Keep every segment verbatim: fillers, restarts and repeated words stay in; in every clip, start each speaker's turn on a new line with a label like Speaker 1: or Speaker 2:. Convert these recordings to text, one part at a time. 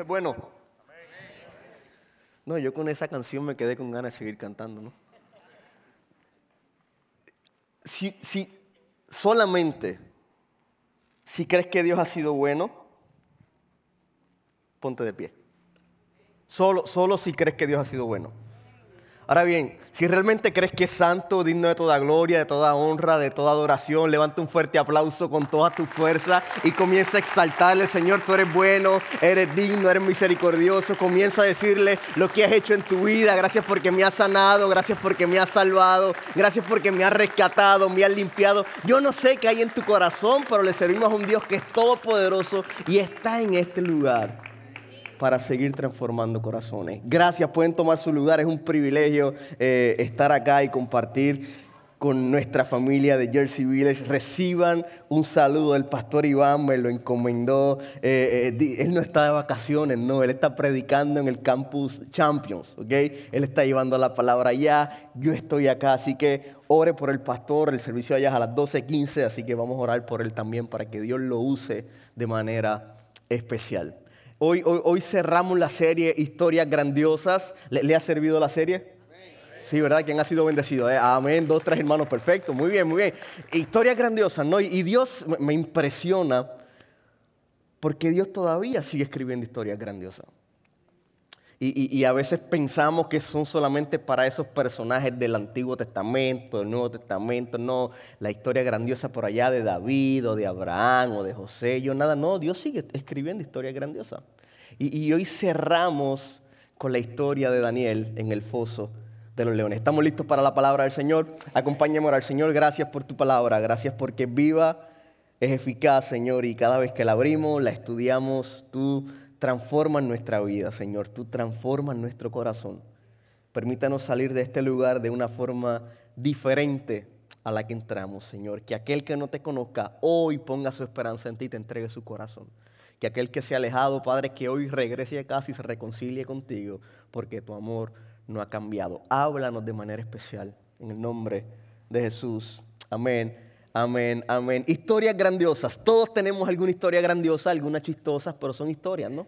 Speaker 1: es bueno. No, yo con esa canción me quedé con ganas de seguir cantando, ¿no? Si, si solamente, si crees que Dios ha sido bueno, ponte de pie. Solo, solo si crees que Dios ha sido bueno. Ahora bien, si realmente crees que es santo, digno de toda gloria, de toda honra, de toda adoración, levanta un fuerte aplauso con toda tu fuerza y comienza a exaltarle: Señor, tú eres bueno, eres digno, eres misericordioso. Comienza a decirle lo que has hecho en tu vida. Gracias porque me has sanado, gracias porque me has salvado, gracias porque me has rescatado, me has limpiado. Yo no sé qué hay en tu corazón, pero le servimos a un Dios que es todopoderoso y está en este lugar para seguir transformando corazones. Gracias, pueden tomar su lugar. Es un privilegio eh, estar acá y compartir con nuestra familia de Jersey Village. Reciban un saludo del pastor Iván, me lo encomendó. Eh, eh, él no está de vacaciones, no, él está predicando en el Campus Champions, ¿ok? Él está llevando la palabra allá, yo estoy acá, así que ore por el pastor. El servicio allá es a las doce quince, así que vamos a orar por él también para que Dios lo use de manera especial. Hoy, hoy, hoy cerramos la serie Historias Grandiosas. ¿Le, le ha servido la serie? Sí, ¿verdad? ¿Quién ha sido bendecido? ¿Eh? Amén. Dos, tres hermanos. Perfecto. Muy bien, muy bien. Historias grandiosas, ¿no? Y Dios me impresiona porque Dios todavía sigue escribiendo historias grandiosas. Y, y, y a veces pensamos que son solamente para esos personajes del Antiguo Testamento, del Nuevo Testamento. No, la historia grandiosa por allá de David o de Abraham o de José. Yo nada, no, Dios sigue escribiendo historias grandiosas. Y, y hoy cerramos con la historia de Daniel en el foso de los leones. ¿Estamos listos para la palabra del Señor? Acompáñame a orar. Señor, gracias por tu palabra. Gracias porque es viva, es eficaz, Señor. Y cada vez que la abrimos, la estudiamos, tú transformas nuestra vida, Señor. Tú transformas nuestro corazón. Permítanos salir de este lugar de una forma diferente a la que entramos, Señor. Que aquel que no te conozca hoy ponga su esperanza en ti y te entregue su corazón. Que aquel que se ha alejado, Padre, que hoy regrese a casa y se reconcilie contigo, porque tu amor no ha cambiado. Háblanos de manera especial en el nombre de Jesús. Amén. Amén, amén. Historias grandiosas. Todos tenemos alguna historia grandiosa, algunas chistosas, pero son historias, ¿no?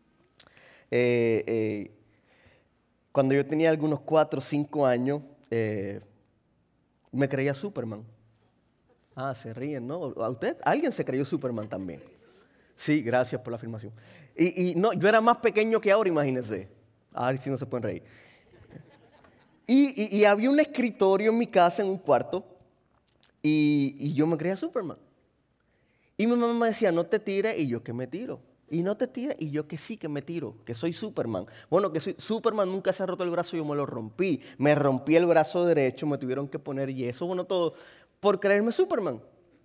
Speaker 1: Eh, eh, cuando yo tenía algunos cuatro o cinco años, eh, me creía Superman. Ah, se ríen, ¿no? ¿A usted? ¿Alguien se creyó Superman también? Sí, gracias por la afirmación. Y, y no, yo era más pequeño que ahora, imagínense. A ver si no se pueden reír. Y, y, y había un escritorio en mi casa, en un cuarto, y, y yo me creía Superman. Y mi mamá me decía, no te tires, y yo que me tiro. Y no te tires, y yo que sí que me tiro, que soy Superman. Bueno, que soy Superman, nunca se ha roto el brazo, yo me lo rompí. Me rompí el brazo derecho, me tuvieron que poner yeso, bueno, todo, por creerme Superman.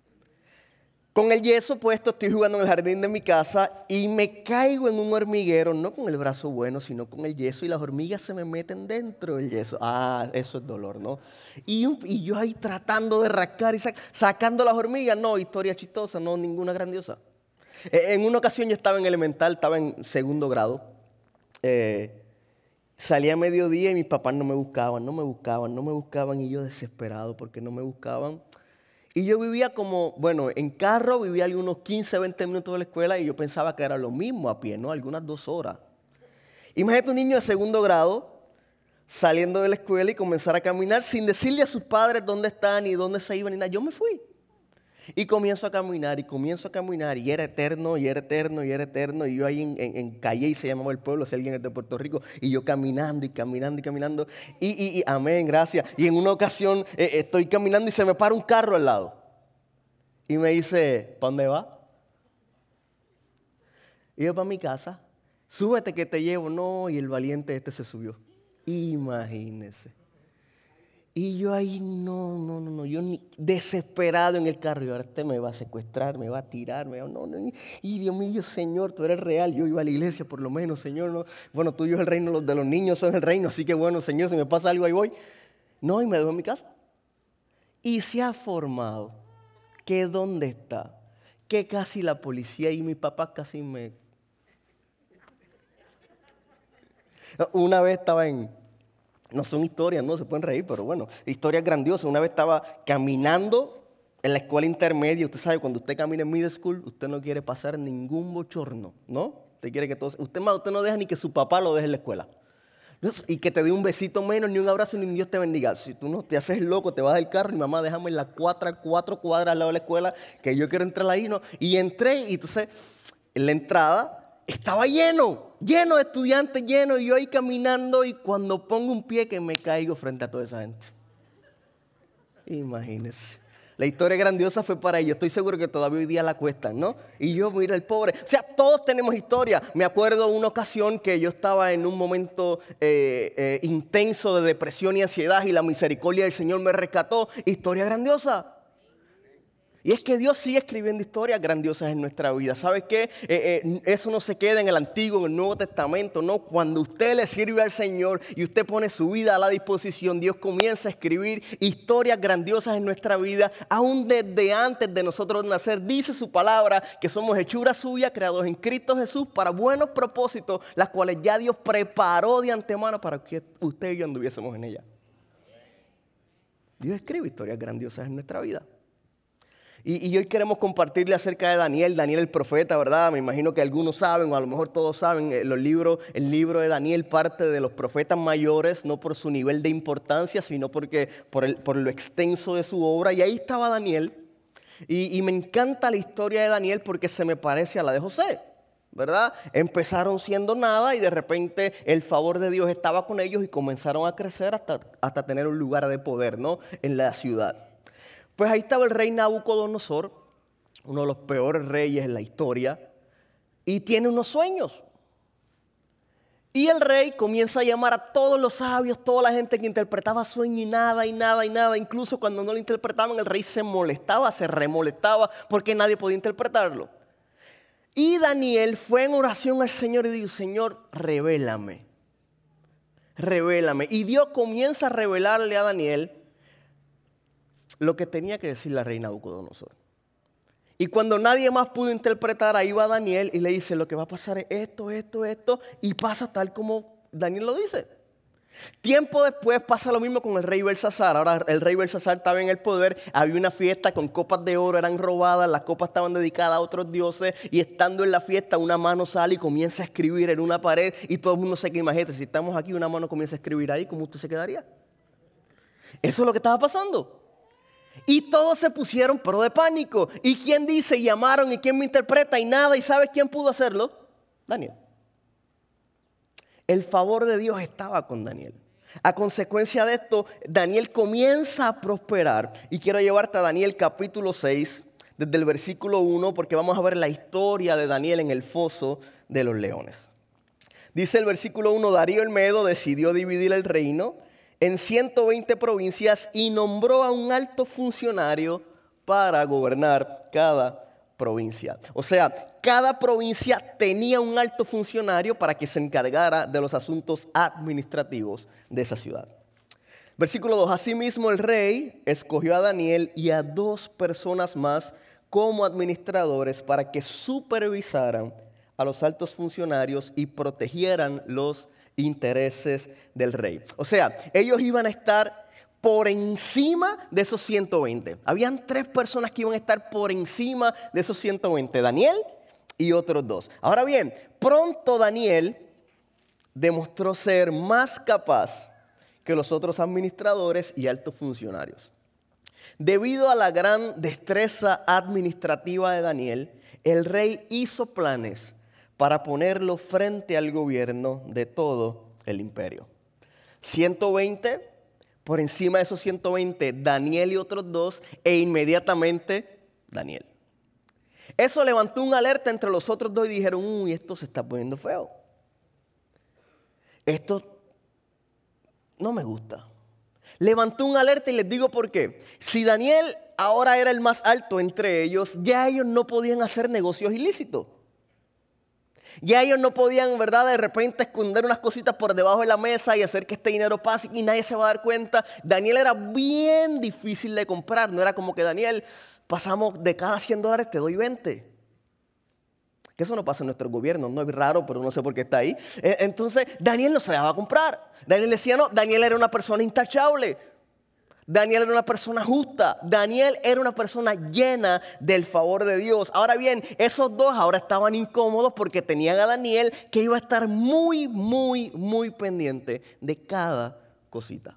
Speaker 1: Con el yeso puesto estoy jugando en el jardín de mi casa y me caigo en un hormiguero, no con el brazo bueno, sino con el yeso, y las hormigas se me meten dentro del yeso. Ah, eso es dolor, ¿no? Y, un, y yo ahí tratando de rascar y sac, sacando las hormigas. No, historia chistosa, no, ninguna grandiosa. Eh, en una ocasión yo estaba en elemental, estaba en segundo grado. Eh, salía a mediodía y mis papás no me buscaban, no me buscaban, no me buscaban, y yo desesperado porque no me buscaban. Y yo vivía como, bueno, en carro vivía algunos quince, veinte minutos de la escuela, y yo pensaba que era lo mismo a pie, ¿no? Algunas dos horas. Imagínate un niño de segundo grado saliendo de la escuela y comenzar a caminar sin decirle a sus padres dónde están y dónde se iban ni nada. Yo me fui. Y comienzo a caminar y comienzo a caminar y era eterno, y era eterno, y era eterno. Y yo ahí en, en, en Calle, se llamaba el pueblo, si alguien es de Puerto Rico, y yo caminando y caminando y caminando. Y, y, y amén, gracias. Y en una ocasión eh, estoy caminando y se me para un carro al lado. Y me dice, ¿para dónde va? Y yo, para mi casa. Súbete que te llevo. No, y el valiente este se subió. Imagínese. Y yo ahí, no, no, no, no, yo ni desesperado en el carro. Y ahora este me va a secuestrar, me va a tirar, me va, no, no. Y Dios mío, Señor, tú eres real. Yo iba a la iglesia por lo menos, Señor. No. Bueno, tuyo es el reino de los niños, son el reino. Así que bueno, Señor, si me pasa algo, ahí voy. No, y me dejo en mi casa. Y se ha formado que dónde está, que casi la policía y mi papá casi me... Una vez estaba en... No son historias, no se pueden reír, pero bueno, historias grandiosas. Una vez estaba caminando en la escuela intermedia. Usted sabe, cuando usted camina en middle school, usted no quiere pasar ningún bochorno, ¿no? Usted quiere que todos... Usted, más, usted no deja ni que su papá lo deje en la escuela. Y que te dé un besito menos, ni un abrazo, ni un Dios te bendiga. Si tú no te haces loco, te vas del carro y mamá, déjame en las cuatro, cuatro cuadras al lado de la escuela, que yo quiero entrar ahí, ¿no? Y entré y entonces en la entrada estaba lleno, lleno de estudiantes, lleno, y yo ahí caminando y cuando pongo un pie que me caigo frente a toda esa gente. Imagínense. La historia grandiosa fue para ellos. Estoy seguro que todavía hoy día la cuestan, ¿no? Y yo, mira, el pobre. O sea, todos tenemos historia. Me acuerdo una ocasión que yo estaba en un momento eh, eh, intenso de depresión y ansiedad y la misericordia del Señor me rescató. Historia grandiosa. Y es que Dios sigue escribiendo historias grandiosas en nuestra vida. ¿Sabes qué? Eh, eh, eso no se queda en el Antiguo, en el Nuevo Testamento, no. Cuando usted le sirve al Señor y usted pone su vida a la disposición, Dios comienza a escribir historias grandiosas en nuestra vida, aún desde antes de nosotros nacer. Dice su palabra que somos hechura suya, creados en Cristo Jesús para buenos propósitos, las cuales ya Dios preparó de antemano para que usted y yo anduviésemos en ella. Dios escribe historias grandiosas en nuestra vida. Y, y hoy queremos compartirle acerca de Daniel, Daniel el profeta, ¿verdad? Me imagino que algunos saben, o a lo mejor todos saben, los libros, el libro de Daniel parte de los profetas mayores, no por su nivel de importancia, sino porque, por, el, por lo extenso de su obra. Y ahí estaba Daniel. Y, y me encanta la historia de Daniel porque se me parece a la de José, ¿verdad? Empezaron siendo nada y de repente el favor de Dios estaba con ellos y comenzaron a crecer hasta, hasta tener un lugar de poder, ¿no? En la ciudad. Pues ahí estaba el rey Nabucodonosor, uno de los peores reyes en la historia, y tiene unos sueños. Y el rey comienza a llamar a todos los sabios, toda la gente que interpretaba sueños y nada, y nada, y nada. Incluso cuando no lo interpretaban, el rey se molestaba, se remolestaba, porque nadie podía interpretarlo. Y Daniel fue en oración al Señor y dijo, Señor, revélame, revélame. Y Dios comienza a revelarle a Daniel lo que tenía que decir la reina Nabucodonosor. Y cuando nadie más pudo interpretar, ahí va Daniel y le dice, lo que va a pasar es esto, esto, esto, y pasa tal como Daniel lo dice. Tiempo después pasa lo mismo con el rey Belsasar. Ahora el rey Belsasar estaba en el poder, había una fiesta con copas de oro, eran robadas, las copas estaban dedicadas a otros dioses, y estando en la fiesta una mano sale y comienza a escribir en una pared, y todo el mundo se queda, imagínate, si estamos aquí una mano comienza a escribir ahí, ¿cómo usted se quedaría? Eso es lo que estaba pasando. Y todos se pusieron pero de pánico. ¿Y quién dice? Y llamaron, ¿y quién me interpreta? Y nada. ¿Y sabes quién pudo hacerlo? Daniel. El favor de Dios estaba con Daniel. A consecuencia de esto, Daniel comienza a prosperar. Y quiero llevarte a Daniel capítulo seis, desde el versículo uno, porque vamos a ver la historia de Daniel en el foso de los leones. Dice el versículo uno, Darío el Medo decidió dividir el reino en ciento veinte provincias y nombró a un alto funcionario para gobernar cada provincia. O sea, cada provincia tenía un alto funcionario para que se encargara de los asuntos administrativos de esa ciudad. Versículo dos. Asimismo, el rey escogió a Daniel y a dos personas más como administradores para que supervisaran a los altos funcionarios y protegieran los intereses del rey. O sea, ellos iban a estar por encima de esos ciento veinte. Habían tres personas que iban a estar por encima de esos ciento veinte. Daniel y otros dos. Ahora bien, pronto Daniel demostró ser más capaz que los otros administradores y altos funcionarios. Debido a la gran destreza administrativa de Daniel, el rey hizo planes para ponerlo frente al gobierno de todo el imperio. ciento veinte, por encima de esos ciento veinte, Daniel y otros dos, e inmediatamente Daniel. Eso levantó una alerta entre los otros dos y dijeron, uy, esto se está poniendo feo. Esto no me gusta. Levantó una alerta y les digo por qué. Si Daniel ahora era el más alto entre ellos, ya ellos no podían hacer negocios ilícitos. Ya ellos no podían, ¿verdad?, de repente esconder unas cositas por debajo de la mesa y hacer que este dinero pase y nadie se va a dar cuenta. Daniel era bien difícil de comprar. No era como que Daniel, pasamos de cada cien dólares te doy veinte. Que eso no pasa en nuestro gobierno, no es raro, pero no sé por qué está ahí. Entonces, Daniel no se dejaba comprar. Daniel decía, no, Daniel era una persona intachable. Daniel era una persona justa. Daniel era una persona llena del favor de Dios. Ahora bien, esos dos ahora estaban incómodos porque tenían a Daniel que iba a estar muy, muy, muy pendiente de cada cosita.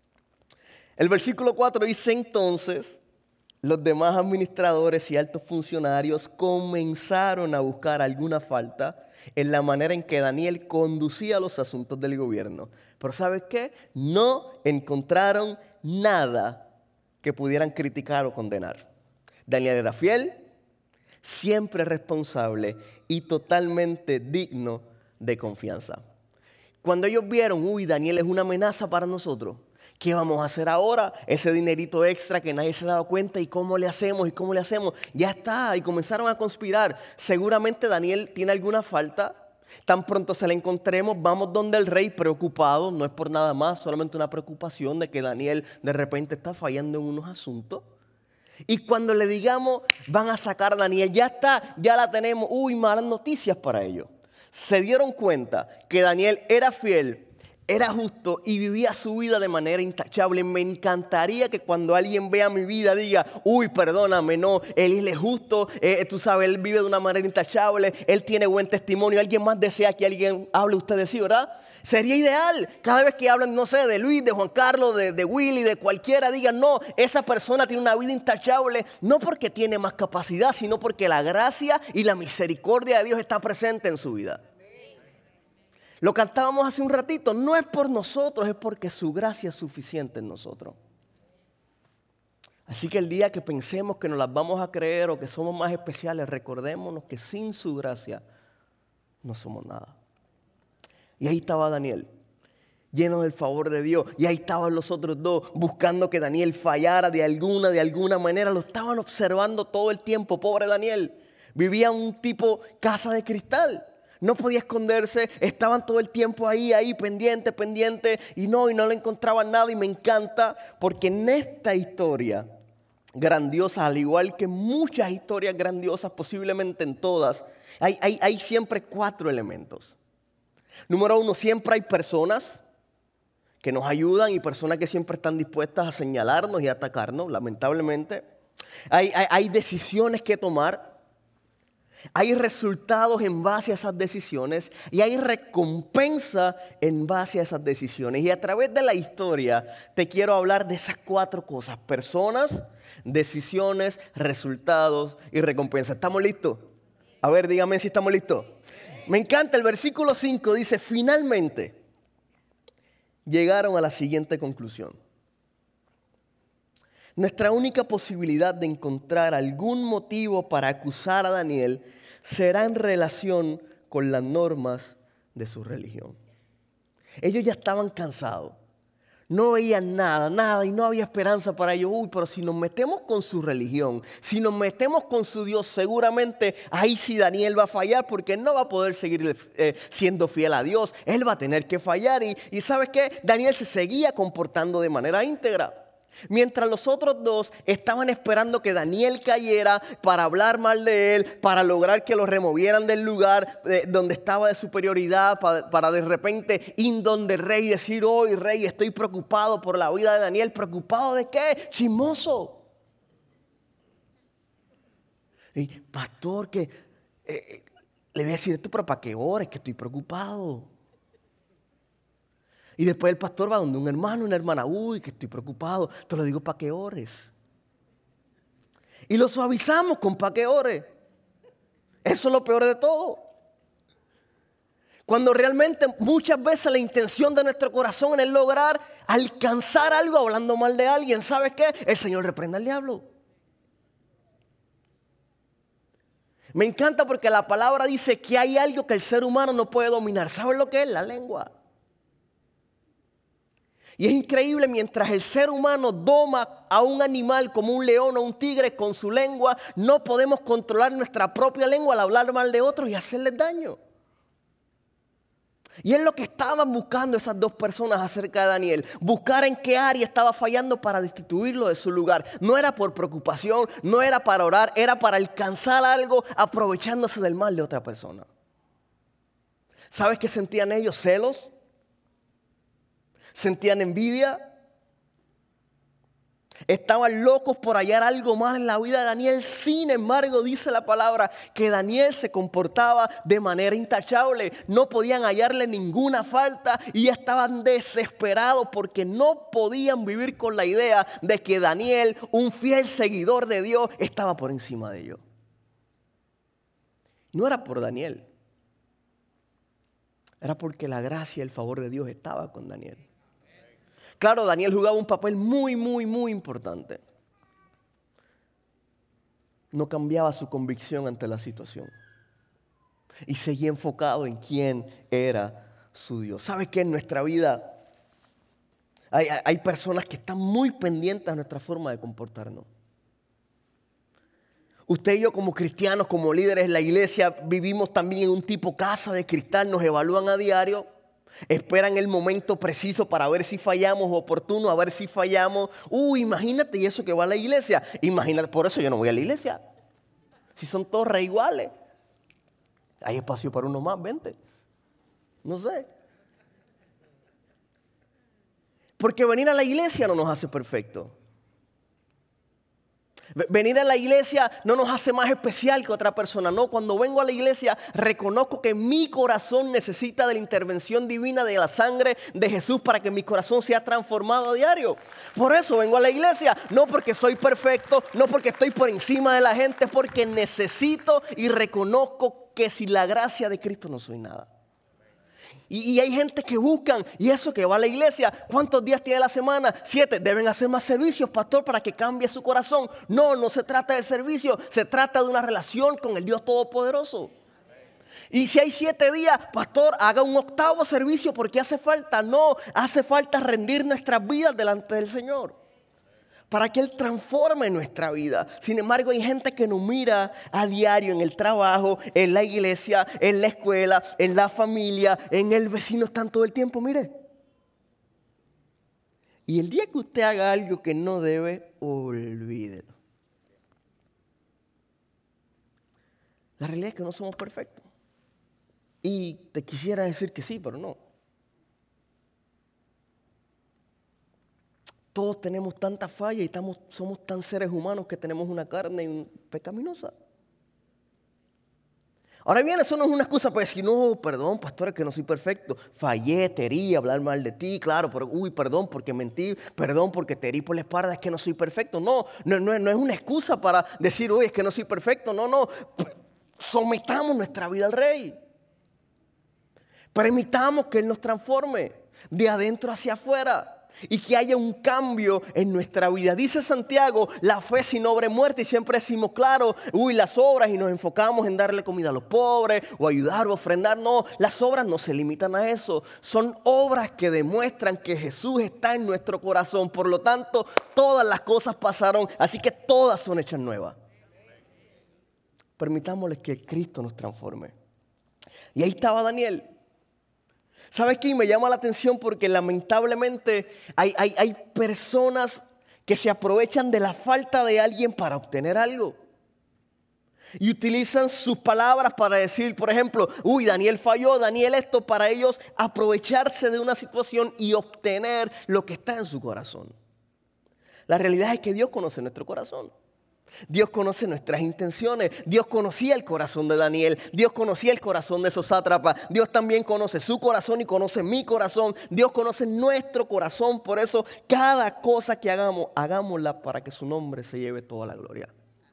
Speaker 1: El versículo cuatro dice entonces, los demás administradores y altos funcionarios comenzaron a buscar alguna falta en la manera en que Daniel conducía los asuntos del gobierno. Pero ¿sabes qué? No encontraron nada que pudieran criticar o condenar. Daniel era fiel, siempre responsable y totalmente digno de confianza. Cuando ellos vieron, uy, Daniel es una amenaza para nosotros, ¿qué vamos a hacer ahora? Ese dinerito extra que nadie se ha dado cuenta y cómo le hacemos y cómo le hacemos. Ya está, y comenzaron a conspirar. Seguramente Daniel tiene alguna falta. Tan pronto se la encontremos, vamos donde el rey preocupado, no es por nada más, solamente una preocupación de que Daniel de repente está fallando en unos asuntos. Y cuando le digamos, van a sacar a Daniel, ya está, ya la tenemos, uy, malas noticias para ellos. Se dieron cuenta que Daniel era fiel, era justo y vivía su vida de manera intachable. Me encantaría que cuando alguien vea mi vida diga, uy, perdóname, no, él es justo, eh, tú sabes, él vive de una manera intachable, él tiene buen testimonio. Alguien más desea que alguien hable usted de sí, ¿verdad? Sería ideal. Cada vez que hablan, no sé, de Luis, de Juan Carlos, de, de Willy, de cualquiera, digan, no, esa persona tiene una vida intachable, no porque tiene más capacidad, sino porque la gracia y la misericordia de Dios está presente en su vida. Lo cantábamos hace un ratito, no es por nosotros, es porque su gracia es suficiente en nosotros. Así que el día que pensemos que nos las vamos a creer o que somos más especiales, recordémonos que sin su gracia no somos nada. Y ahí estaba Daniel, lleno del favor de Dios. Y ahí estaban los otros dos, buscando que Daniel fallara de alguna, de alguna manera. Lo estaban observando todo el tiempo, pobre Daniel. Vivía en un tipo casa de cristal. No podía esconderse, estaban todo el tiempo ahí, ahí, pendiente, pendiente, y no, y no le encontraban nada. Y me encanta porque en esta historia grandiosa, al igual que muchas historias grandiosas, posiblemente en todas, hay, hay, hay siempre cuatro elementos. Número uno, siempre hay personas que nos ayudan y personas que siempre están dispuestas a señalarnos y a atacarnos, lamentablemente. Hay, hay, hay decisiones que tomar. Hay resultados en base a esas decisiones y hay recompensa en base a esas decisiones. Y a través de la historia te quiero hablar de esas cuatro cosas: personas, decisiones, resultados y recompensa. ¿Estamos listos? A ver, dígame si estamos listos. Me encanta el versículo cinco, dice, finalmente llegaron a la siguiente conclusión. Nuestra única posibilidad de encontrar algún motivo para acusar a Daniel será en relación con las normas de su religión. Ellos ya estaban cansados, no veían nada, nada y no había esperanza para ellos. Uy, pero si nos metemos con su religión, si nos metemos con su Dios, seguramente ahí sí Daniel va a fallar porque no va a poder seguir eh, siendo fiel a Dios. Él va a tener que fallar y, y ¿sabes qué? Daniel se seguía comportando de manera íntegra. Mientras los otros dos estaban esperando que Daniel cayera para hablar mal de él, para lograr que lo removieran del lugar eh, donde estaba de superioridad, para, para de repente ir donde el rey y decir, hoy rey, estoy preocupado por la vida de Daniel. ¿Preocupado de qué? Chismoso. Y pastor, que eh, le voy a decir esto, pero para qué ores, que estoy preocupado. Y después el pastor va donde un hermano, una hermana, uy, que estoy preocupado, te lo digo para que ores. Y lo suavizamos con para que ores. Eso es lo peor de todo. Cuando realmente muchas veces la intención de nuestro corazón es lograr alcanzar algo hablando mal de alguien. ¿Sabes qué? El Señor reprenda al diablo. Me encanta porque la palabra dice que hay algo que el ser humano no puede dominar. ¿Sabes lo que es? La lengua. Y es increíble, mientras el ser humano doma a un animal como un león o un tigre con su lengua, no podemos controlar nuestra propia lengua al hablar mal de otros y hacerles daño. Y es lo que estaban buscando esas dos personas acerca de Daniel. Buscar en qué área estaba fallando para destituirlo de su lugar. No era por preocupación, no era para orar, era para alcanzar algo aprovechándose del mal de otra persona. ¿Sabes qué sentían ellos? Celos. Sentían envidia. Estaban locos por hallar algo más en la vida de Daniel. Sin embargo, dice la palabra que Daniel se comportaba de manera intachable. No podían hallarle ninguna falta y estaban desesperados porque no podían vivir con la idea de que Daniel, un fiel seguidor de Dios, estaba por encima de ellos. No era por Daniel. Era porque la gracia y el favor de Dios estaba con Daniel. Claro, Daniel jugaba un papel muy, muy, muy importante. No cambiaba su convicción ante la situación. Y seguía enfocado en quién era su Dios. ¿Sabe qué? En nuestra vida hay, hay personas que están muy pendientes a nuestra forma de comportarnos. Usted y yo como cristianos, como líderes de la iglesia, vivimos también en un tipo casa de cristal. Nos evalúan a diario. Esperan el momento preciso para ver si fallamos, oportuno, a ver si fallamos. Uh, imagínate, y eso que va a la iglesia. Imagínate, por eso yo no voy a la iglesia. Si son todos re iguales. Hay espacio para uno más, vente. No sé. Porque venir a la iglesia no nos hace perfectos. Venir a la iglesia no nos hace más especial que otra persona. No, cuando vengo a la iglesia reconozco que mi corazón necesita de la intervención divina de la sangre de Jesús para que mi corazón sea transformado a diario. Por eso vengo a la iglesia, no porque soy perfecto, no porque estoy por encima de la gente, es porque necesito y reconozco que sin la gracia de Cristo no soy nada. Y, y hay gente que buscan, y eso que va a la iglesia, ¿cuántos días tiene la semana? Siete. Deben hacer más servicios, pastor, para que cambie su corazón. No, no se trata de servicio, se trata de una relación con el Dios Todopoderoso. Y si hay siete días, pastor, haga un octavo servicio porque hace falta. No, hace falta rendir nuestras vidas delante del Señor, para que Él transforme nuestra vida. Sin embargo, hay gente que nos mira a diario en el trabajo, en la iglesia, en la escuela, en la familia, en el vecino, están todo el tiempo, mire. Y el día que usted haga algo que no debe, olvídelo. La realidad es que no somos perfectos. Y te quisiera decir que sí, pero no. Todos tenemos tanta falla y estamos, somos tan seres humanos que tenemos una carne pecaminosa. Ahora bien, eso no es una excusa para decir, no, perdón, pastor, es que no soy perfecto. Fallé, te herí, hablar mal de ti, claro, pero uy, perdón porque mentí, perdón porque te herí por la espalda, es que no soy perfecto. No, no, no, no es una excusa para decir, uy, es que no soy perfecto. No, no, sometamos nuestra vida al Rey. Permitamos que Él nos transforme de adentro hacia afuera. Y que haya un cambio en nuestra vida. Dice Santiago, la fe sin obra es muerta. Y siempre decimos, claro, uy, las obras, y nos enfocamos en darle comida a los pobres, o ayudar, o ofrendar. No, las obras no se limitan a eso. Son obras que demuestran que Jesús está en nuestro corazón. Por lo tanto, todas las cosas pasaron, así que todas son hechas nuevas. Permitámosle que Cristo nos transforme. Y ahí estaba Daniel. ¿Sabes qué? Me llama la atención porque lamentablemente hay, hay, hay personas que se aprovechan de la falta de alguien para obtener algo. Y utilizan sus palabras para decir, por ejemplo, uy, Daniel falló, Daniel esto, para ellos aprovecharse de una situación y obtener lo que está en su corazón. La realidad es que Dios conoce nuestro corazón. Dios conoce nuestras intenciones. Dios conocía el corazón de Daniel. Dios conocía el corazón de esos sátrapas. Dios también conoce su corazón y conoce mi corazón. Dios conoce nuestro corazón. Por eso cada cosa que hagamos, hagámosla para que su nombre se lleve toda la gloria.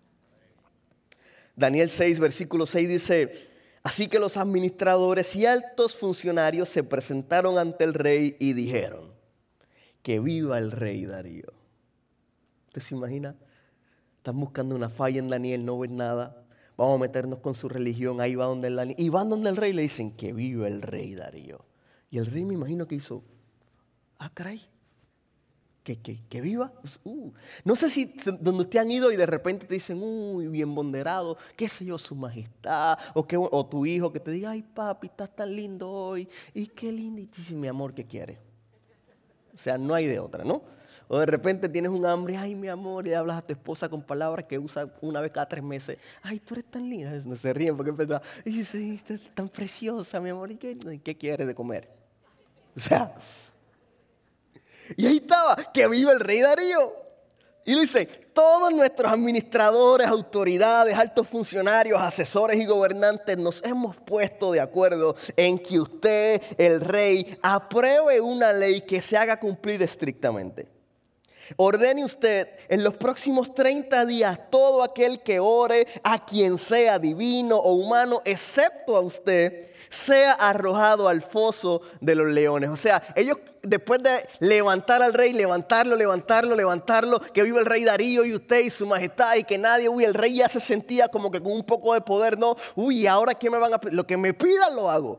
Speaker 1: Daniel seis, versículo seis dice, así que los administradores y altos funcionarios se presentaron ante el rey y dijeron, que viva el rey Darío. ¿Usted se imagina? Están buscando una falla en Daniel, no ven nada. Vamos a meternos con su religión. Ahí va donde el Daniel. Y van donde el rey y le dicen que vive el rey Darío. Y el rey me imagino que hizo, ah, caray, que, que, que viva. Uh. No sé si donde usted han ido y de repente te dicen, uy, bien ponderado, qué sé yo, su majestad. O, que, o tu hijo que te diga, ay papi, estás tan lindo hoy. Y qué lindo. Y dice, mi amor, ¿qué quiere? O sea, no hay de otra, ¿no? O de repente tienes un hambre, ay, mi amor, y le hablas a tu esposa con palabras que usa una vez cada tres meses. Ay, tú eres tan linda. No se ríen porque es verdad. Y dice, estás tan preciosa, mi amor. ¿Y qué, qué quieres de comer? O sea, y ahí estaba, que viva el rey Darío. Y dice, todos nuestros administradores, autoridades, altos funcionarios, asesores y gobernantes nos hemos puesto de acuerdo en que usted, el rey, apruebe una ley que se haga cumplir estrictamente. Ordene usted en los próximos treinta días todo aquel que ore a quien sea divino o humano, excepto a usted, sea arrojado al foso de los leones. O sea, ellos después de levantar al rey, levantarlo, levantarlo, levantarlo, que viva el rey Darío y usted y su majestad y que nadie, uy, el rey ya se sentía como que con un poco de poder, no, uy, ahora qué me van a pedir, lo que me pidan lo hago.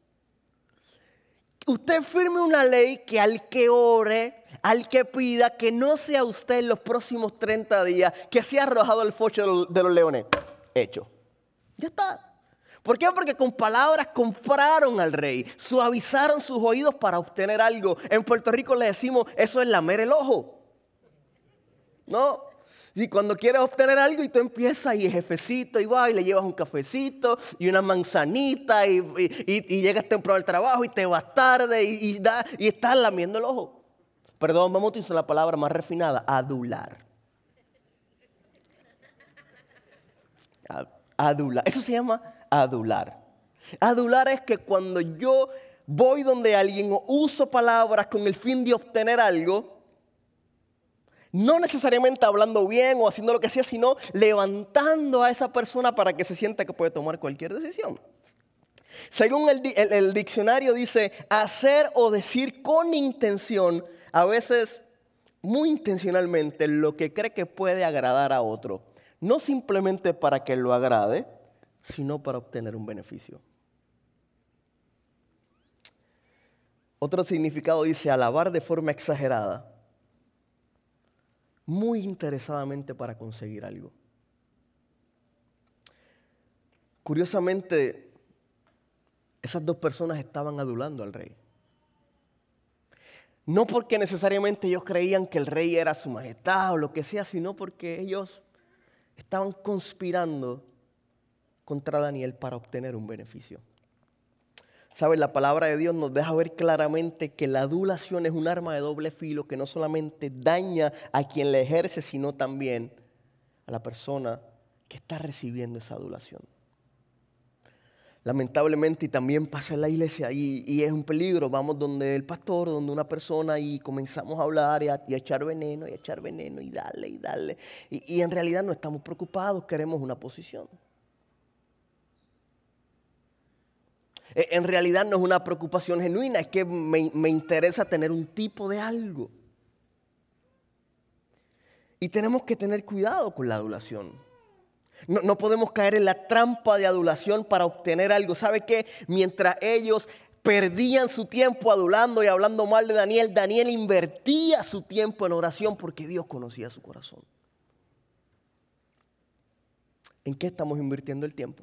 Speaker 1: Usted firme una ley que al que ore, al que pida, que no sea usted en los próximos treinta días, que sea arrojado al foso de los leones. Hecho. Ya está. ¿Por qué? Porque con palabras compraron al rey, suavizaron sus oídos para obtener algo. En Puerto Rico le decimos, eso es lamer el ojo. ¿No? Y cuando quieres obtener algo y tú empiezas y jefecito y va y le llevas un cafecito y una manzanita y, y, y, y llegas temprano al trabajo y te vas tarde y, y, da, y estás lamiendo el ojo. Perdón, vamos a utilizar la palabra más refinada, adular. Adular. Eso se llama adular. Adular es que cuando yo voy donde alguien o uso palabras con el fin de obtener algo, no necesariamente hablando bien o haciendo lo que sea, sino levantando a esa persona para que se sienta que puede tomar cualquier decisión. Según el, el, el diccionario dice, hacer o decir con intención, a veces muy intencionalmente, lo que cree que puede agradar a otro. No simplemente para que lo agrade, sino para obtener un beneficio. Otro significado dice alabar de forma exagerada, muy interesadamente para conseguir algo. Curiosamente, esas dos personas estaban adulando al rey. No porque necesariamente ellos creían que el rey era su majestad o lo que sea, sino porque ellos estaban conspirando contra Daniel para obtener un beneficio. ¿Sabes? La palabra de Dios nos deja ver claramente que la adulación es un arma de doble filo que no solamente daña a quien la ejerce, sino también a la persona que está recibiendo esa adulación. Lamentablemente, y también pasa en la iglesia, y, y es un peligro. Vamos donde el pastor, donde una persona, y comenzamos a hablar y a, y a echar veneno, y a echar veneno, y darle, y darle. Y, y en realidad no estamos preocupados, queremos una posición. En realidad no es una preocupación genuina, es que me, me interesa tener un tipo de algo. Y tenemos que tener cuidado con la adulación. No, no podemos caer en la trampa de adulación para obtener algo. ¿Sabe qué? Mientras ellos perdían su tiempo adulando y hablando mal de Daniel, Daniel invertía su tiempo en oración porque Dios conocía su corazón. ¿En qué estamos invirtiendo el tiempo?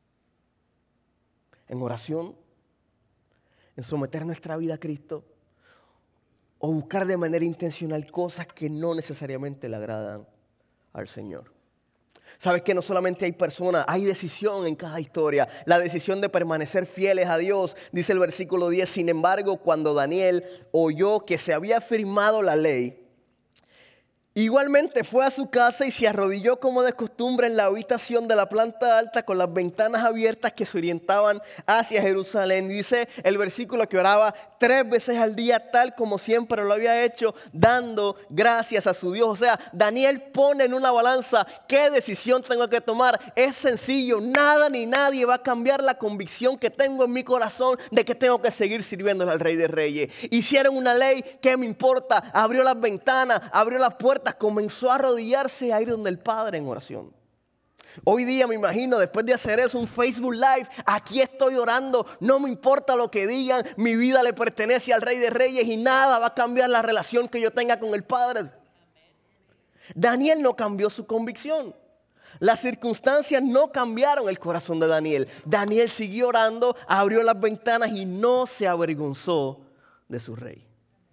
Speaker 1: ¿En oración? ¿En someter nuestra vida a Cristo? ¿O buscar de manera intencional cosas que no necesariamente le agradan al Señor? ¿Sabes que no solamente hay personas, hay decisión en cada historia? La decisión de permanecer fieles a Dios. Dice el versículo diez, sin embargo, cuando Daniel oyó que se había firmado la ley, igualmente fue a su casa y se arrodilló como de costumbre en la habitación de la planta alta con las ventanas abiertas que se orientaban hacia Jerusalén. Dice el versículo que oraba tres veces al día tal como siempre lo había hecho, dando gracias a su Dios. O sea, Daniel pone en una balanza qué decisión tengo que tomar. Es sencillo, nada ni nadie va a cambiar la convicción que tengo en mi corazón de que tengo que seguir sirviéndole al Rey de Reyes. Hicieron una ley, ¿qué me importa? Abrió las ventanas, abrió las puertas, comenzó a arrodillarse a ir donde el Padre en oración. Hoy día me imagino, después de hacer eso, un Facebook Live, aquí estoy orando, no me importa lo que digan, mi vida le pertenece al Rey de Reyes y nada va a cambiar la relación que yo tenga con el Padre. Daniel no cambió su convicción. Las circunstancias no cambiaron el corazón de Daniel. Daniel siguió orando, abrió las ventanas y no se avergonzó de su rey.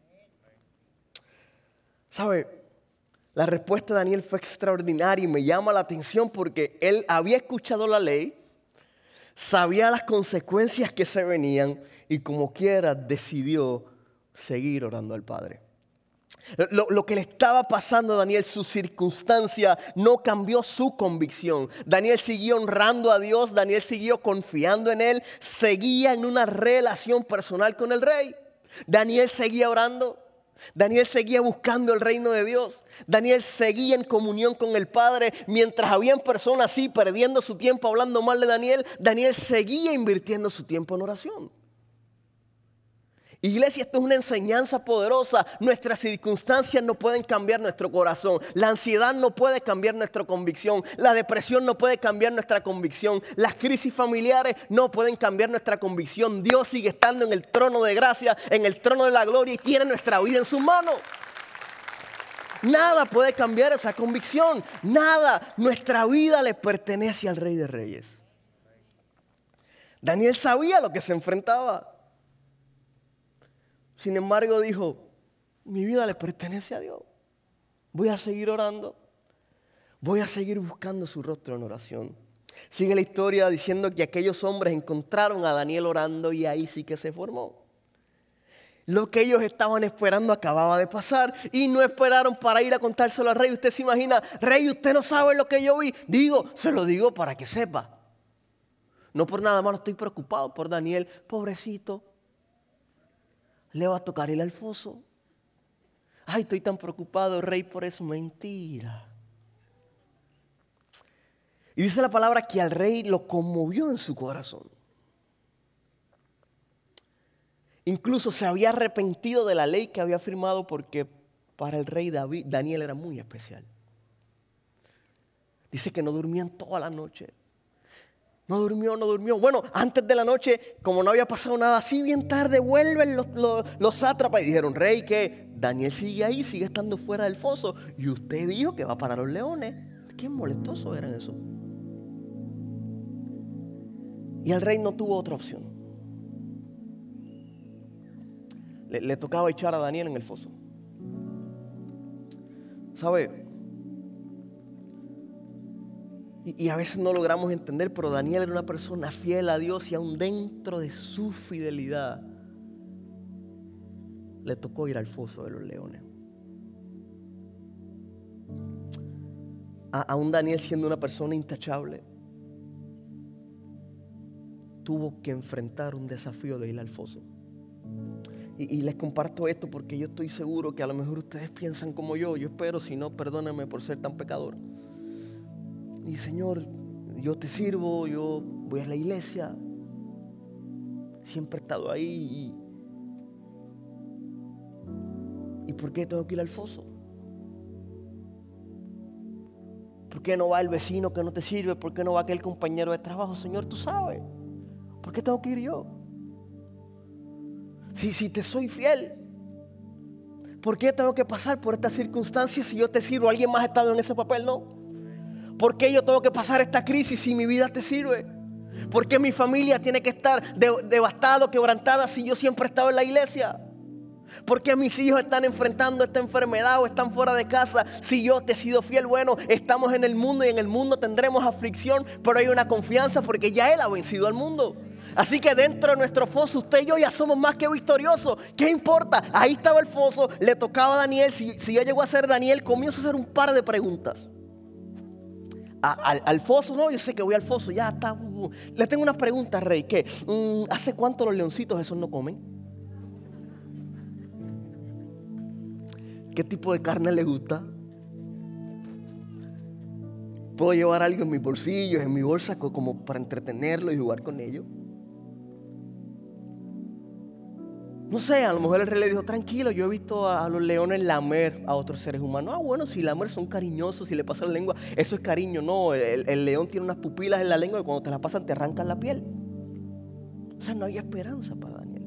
Speaker 1: ¿Sabe? La respuesta de Daniel fue extraordinaria y me llama la atención porque él había escuchado la ley, sabía las consecuencias que se venían y como quiera decidió seguir orando al Padre. Lo, lo que le estaba pasando a Daniel, su circunstancia, no cambió su convicción. Daniel siguió honrando a Dios, Daniel siguió confiando en Él, seguía en una relación personal con el rey. Daniel seguía orando, Daniel seguía buscando el reino de Dios. Daniel seguía en comunión con el Padre. Mientras habían personas así perdiendo su tiempo hablando mal de Daniel, Daniel seguía invirtiendo su tiempo en oración. Iglesia, esto es una enseñanza poderosa. Nuestras circunstancias no pueden cambiar nuestro corazón. La ansiedad no puede cambiar nuestra convicción. La depresión no puede cambiar nuestra convicción. Las crisis familiares no pueden cambiar nuestra convicción. Dios sigue estando en el trono de gracia, en el trono de la gloria y tiene nuestra vida en sus manos. Nada puede cambiar esa convicción. Nada. Nuestra vida le pertenece al Rey de Reyes. Daniel sabía lo que se enfrentaba. Sin embargo, dijo, mi vida le pertenece a Dios. Voy a seguir orando. Voy a seguir buscando su rostro en oración. Sigue la historia diciendo que aquellos hombres encontraron a Daniel orando y ahí sí que se formó. Lo que ellos estaban esperando acababa de pasar y no esperaron para ir a contárselo al rey. Usted se imagina, rey, usted no sabe lo que yo vi. Digo, se lo digo para que sepa. No por nada más estoy preocupado por Daniel, pobrecito. Le va a tocar ir al foso. Ay, estoy tan preocupado, rey, por eso. Mentira. Y dice la palabra que al rey lo conmovió en su corazón. Incluso se había arrepentido de la ley que había firmado porque para el rey David, Daniel era muy especial. Dice que no durmían toda la noche. No durmió, no durmió. Bueno, antes de la noche, como no había pasado nada, así bien tarde vuelven los, los, los sátrapas y dijeron, rey, que Daniel sigue ahí, sigue estando fuera del foso. Y usted dijo que va para los leones. Qué molestosos eran eso. Y el rey no tuvo otra opción. Le, le tocaba echar a Daniel en el foso. ¿Sabe? Y, y a veces no logramos entender, pero Daniel era una persona fiel a Dios y aún dentro de su fidelidad le tocó ir al foso de los leones. A, aún Daniel siendo una persona intachable, tuvo que enfrentar un desafío de ir al foso. Y, y les comparto esto porque yo estoy seguro que a lo mejor ustedes piensan como yo. Yo espero, si no, perdónenme por ser tan pecador. Y Señor, yo te sirvo, yo voy a la iglesia, siempre he estado ahí. ¿Y, ¿y por qué tengo que ir al foso? ¿Por qué no va el vecino que no te sirve? ¿Por qué no va aquel compañero de trabajo? Señor, tú sabes. ¿Por qué tengo que ir yo? Si, si te soy fiel, ¿por qué tengo que pasar por estas circunstancias si yo te sirvo? ¿Alguien más ha estado en ese papel? No. ¿Por qué yo tengo que pasar esta crisis si mi vida te sirve? ¿Por qué mi familia tiene que estar de- devastada, quebrantada si yo siempre he estado en la iglesia? ¿Por qué mis hijos están enfrentando esta enfermedad o están fuera de casa si yo te he sido fiel? Bueno, estamos en el mundo y en el mundo tendremos aflicción, pero hay una confianza porque ya Él ha vencido al mundo. Así que dentro de nuestro foso, usted y yo ya somos más que victoriosos. ¿Qué importa? Ahí estaba el foso, le tocaba a Daniel. Si, si ya llegó a ser Daniel, comienzo a hacer un par de preguntas. A, al, al foso, no, yo sé que voy al foso, ya está. Uh, uh. Le tengo una pregunta, rey, que um, ¿hace cuánto los leoncitos esos no comen? ¿Qué tipo de carne le gusta? ¿Puedo llevar algo en mis bolsillos, en mi bolsa, como para entretenerlo y jugar con ellos? No sé, a lo mejor el rey le dijo, tranquilo, yo he visto a los leones lamer a otros seres humanos. Ah, bueno, si lamer son cariñosos, si le pasan la lengua, eso es cariño. No, el, el león tiene unas pupilas en la lengua y cuando te las pasan te arrancan la piel. O sea, no había esperanza para Daniel.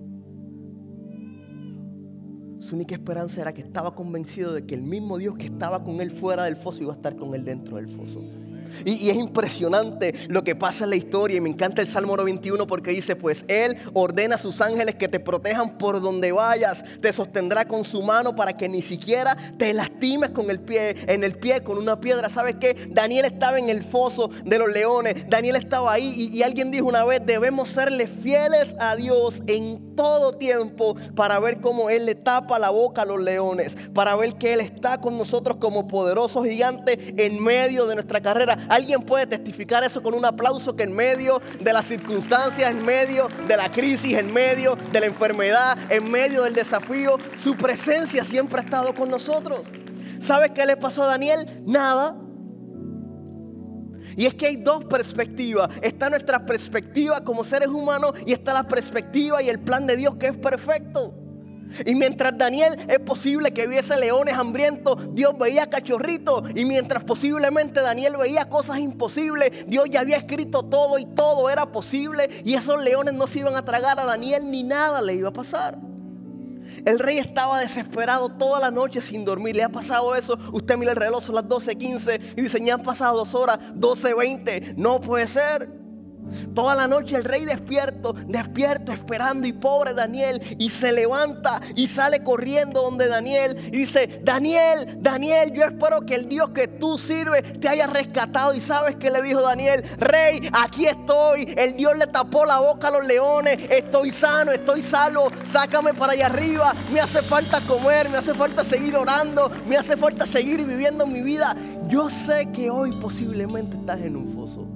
Speaker 1: Su única esperanza era que estaba convencido de que el mismo Dios que estaba con él fuera del foso iba a estar con él dentro del foso. Y, y es impresionante lo que pasa en la historia. Y me encanta el Salmo noventa y uno porque dice: pues Él ordena a sus ángeles que te protejan por donde vayas. Te sostendrá con su mano para que ni siquiera te lastimes con el pie, en el pie con una piedra. ¿Sabes qué? Daniel estaba en el foso de los leones. Daniel estaba ahí y, y alguien dijo una vez: debemos serle fieles a Dios en todo tiempo para ver cómo Él le tapa la boca a los leones, para ver que Él está con nosotros como poderoso gigante en medio de nuestra carrera. Alguien puede testificar eso con un aplauso, que en medio de las circunstancias, en medio de la crisis, en medio de la enfermedad, en medio del desafío, su presencia siempre ha estado con nosotros. ¿Sabes qué le pasó a Daniel? Nada. Y es que hay dos perspectivas. Está nuestra perspectiva como seres humanos y está la perspectiva y el plan de Dios, que es perfecto. Y mientras Daniel es posible que viese leones hambrientos, Dios veía cachorritos. Y mientras posiblemente Daniel veía cosas imposibles, Dios ya había escrito todo y todo era posible. Y esos leones no se iban a tragar a Daniel ni nada le iba a pasar. El rey estaba desesperado toda la noche sin dormir. ¿Le ha pasado eso? Usted mira el reloj, son las doce quince y dice: ya han pasado dos horas, doce veinte. No puede ser. Toda la noche el rey despierto, despierto, esperando, y pobre Daniel, y se levanta y sale corriendo donde Daniel y dice: Daniel, Daniel, yo espero que el Dios que tú sirves te haya rescatado. Y ¿sabes qué le dijo Daniel? Rey, aquí estoy. El Dios le tapó la boca a los leones. Estoy sano, estoy salvo. Sácame para allá arriba. Me hace falta comer, me hace falta seguir orando, me hace falta seguir viviendo mi vida. Yo sé que hoy posiblemente estás en un foso.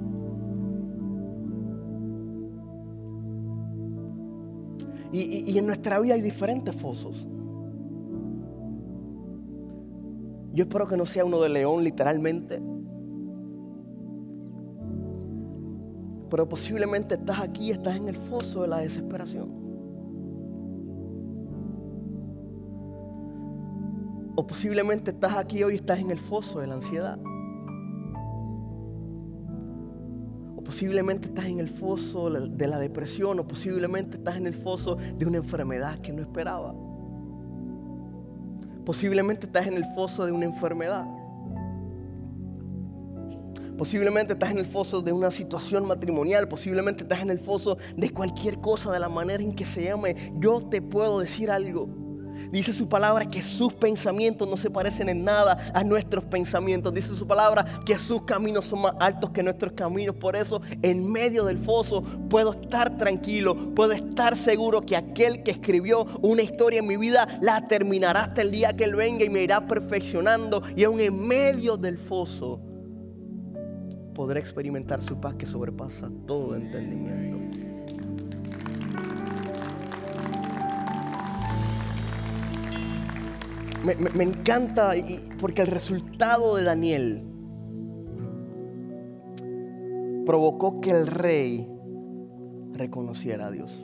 Speaker 1: Y, y, y en nuestra vida hay diferentes fosos. Yo espero que no sea uno de león literalmente, pero posiblemente estás aquí, estás en el foso de la desesperación. O posiblemente estás aquí hoy y estás en el foso de la ansiedad. Posiblemente estás en el foso de la depresión, o posiblemente estás en el foso de una enfermedad que no esperaba. Posiblemente estás en el foso de una enfermedad. Posiblemente estás en el foso de una situación matrimonial. Posiblemente estás en el foso de cualquier cosa, de la manera en que se llame. Yo te puedo decir algo. Dice su palabra que sus pensamientos no se parecen en nada a nuestros pensamientos. Dice su palabra que sus caminos son más altos que nuestros caminos. Por eso, en medio del foso, puedo estar tranquilo, puedo estar seguro que aquel que escribió una historia en mi vida la terminará hasta el día que Él venga y me irá perfeccionando. Y aún en medio del foso podré experimentar su paz que sobrepasa todo entendimiento. Me, me, me encanta y, porque el resultado de Daniel provocó que el rey reconociera a Dios.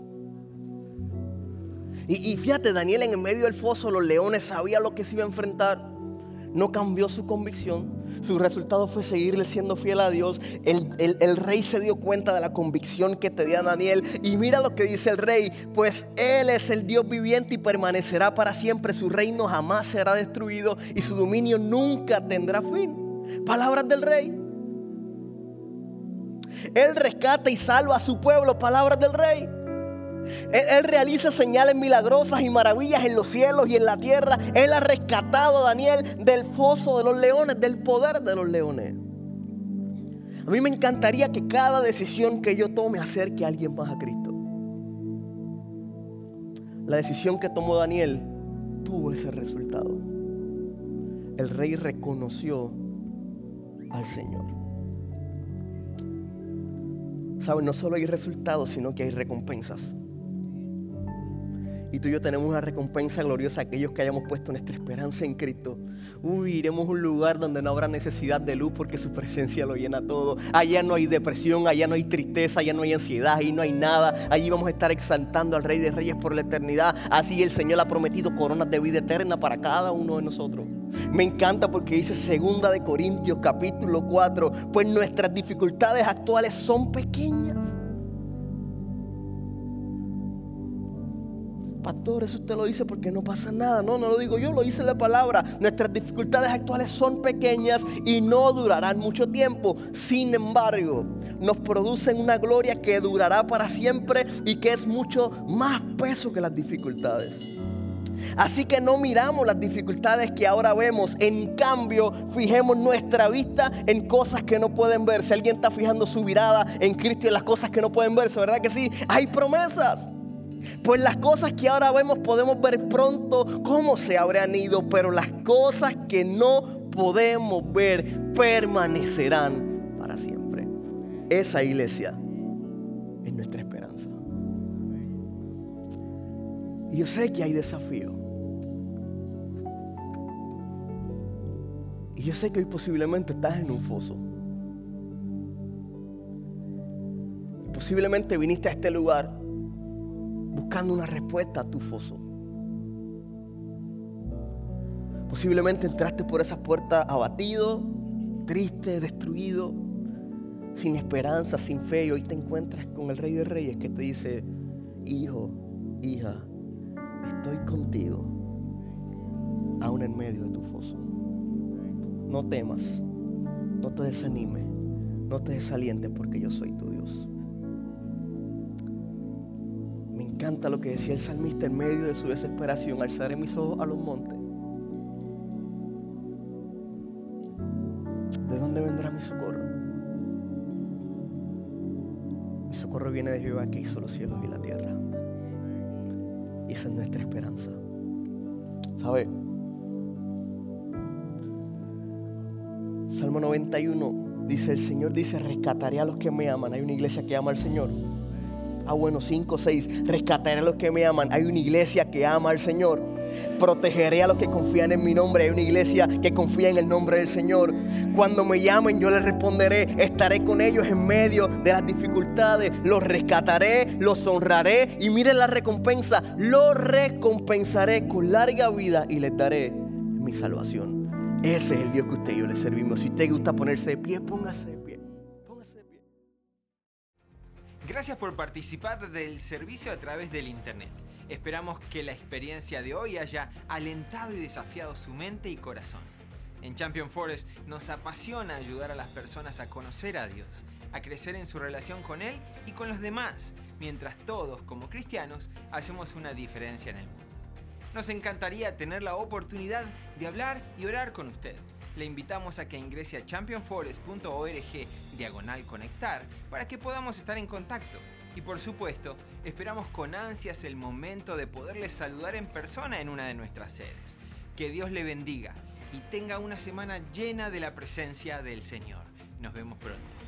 Speaker 1: Y, y fíjate, Daniel en el medio del foso, los leones, sabía lo que se iba a enfrentar. No cambió su convicción. Su resultado fue seguirle siendo fiel a Dios. El, el, el rey se dio cuenta de la convicción que tenía Daniel. Y mira lo que dice el rey: pues Él es el Dios viviente y permanecerá para siempre. Su reino jamás será destruido y su dominio nunca tendrá fin. Palabras del rey. Él rescata y salva a su pueblo. Palabras del rey. Él, él realiza señales milagrosas y maravillas en los cielos y en la tierra. Él ha rescatado a Daniel del foso de los leones, del poder de los leones. A mí me encantaría que cada decisión que yo tome acerque a alguien más a Cristo. La decisión que tomó Daniel tuvo ese resultado. El rey reconoció al Señor. ¿Saben? No solo hay resultados, sino que hay recompensas. Y tú y yo tenemos una recompensa gloriosa, aquellos que hayamos puesto nuestra esperanza en Cristo. Uy, iremos a un lugar donde no habrá necesidad de luz porque su presencia lo llena todo. Allá no hay depresión, allá no hay tristeza, allá no hay ansiedad, ahí no hay nada. Allí vamos a estar exaltando al Rey de Reyes por la eternidad. Así el Señor ha prometido coronas de vida eterna para cada uno de nosotros. Me encanta porque dice segunda de Corintios capítulo cuatro, pues nuestras dificultades actuales son pequeñas pastor, eso usted lo dice porque no pasa nada. No, no lo digo yo, lo dice la palabra. Nuestras dificultades actuales son pequeñas y no durarán mucho tiempo. Sin embargo, nos producen una gloria que durará para siempre y que es mucho más peso que las dificultades. Así que no miramos las dificultades que ahora vemos. En cambio, fijemos nuestra vista en cosas que no pueden verse. Alguien está fijando su mirada en Cristo y en las cosas que no pueden verse, ¿verdad que sí? Hay promesas. Pues las cosas que ahora vemos podemos ver pronto cómo se habrán ido, pero las cosas que no podemos ver permanecerán para siempre. Esa iglesia es nuestra esperanza. Y yo sé que hay desafío. Y yo sé que hoy posiblemente estás en un foso. Y posiblemente viniste a este lugar buscando una respuesta a tu foso. Posiblemente entraste por esas puertas abatido, triste, destruido, sin esperanza, sin fe, y hoy te encuentras con el Rey de Reyes que te dice: hijo, hija, estoy contigo, aún en medio de tu foso. No temas, no te desanimes, no te desalientes, porque yo soy tu Dios. Me encanta lo que decía el salmista en medio de su desesperación: alzaré mis ojos a los montes. ¿De dónde vendrá mi socorro? Mi socorro viene de Jehová, que hizo los cielos y la tierra. Y esa es nuestra esperanza. ¿Sabe? Salmo noventa y uno dice: el Señor dice, rescataré a los que me aman. Hay una iglesia que ama al Señor. Ah, bueno, cinco, seis. Rescataré a los que me aman. Hay una iglesia que ama al Señor. Protegeré a los que confían en mi nombre. Hay una iglesia que confía en el nombre del Señor. Cuando me llamen, yo les responderé. Estaré con ellos en medio de las dificultades. Los rescataré, los honraré. Y miren la recompensa. Los recompensaré con larga vida y les daré mi salvación. Ese es el Dios que usted y yo le servimos. Si usted gusta ponerse de pie, póngase de pie. Póngase de pie.
Speaker 2: Gracias por participar del servicio a través del internet. Esperamos que la experiencia de hoy haya alentado y desafiado su mente y corazón. En Champion Forest nos apasiona ayudar a las personas a conocer a Dios, a crecer en su relación con Él y con los demás, mientras todos, como cristianos, hacemos una diferencia en el mundo. Nos encantaría tener la oportunidad de hablar y orar con usted. Le invitamos a que ingrese a champion forest punto org diagonal conectar para que podamos estar en contacto. Y por supuesto, esperamos con ansias el momento de poderles saludar en persona en una de nuestras sedes. Que Dios le bendiga y tenga una semana llena de la presencia del Señor. Nos vemos pronto.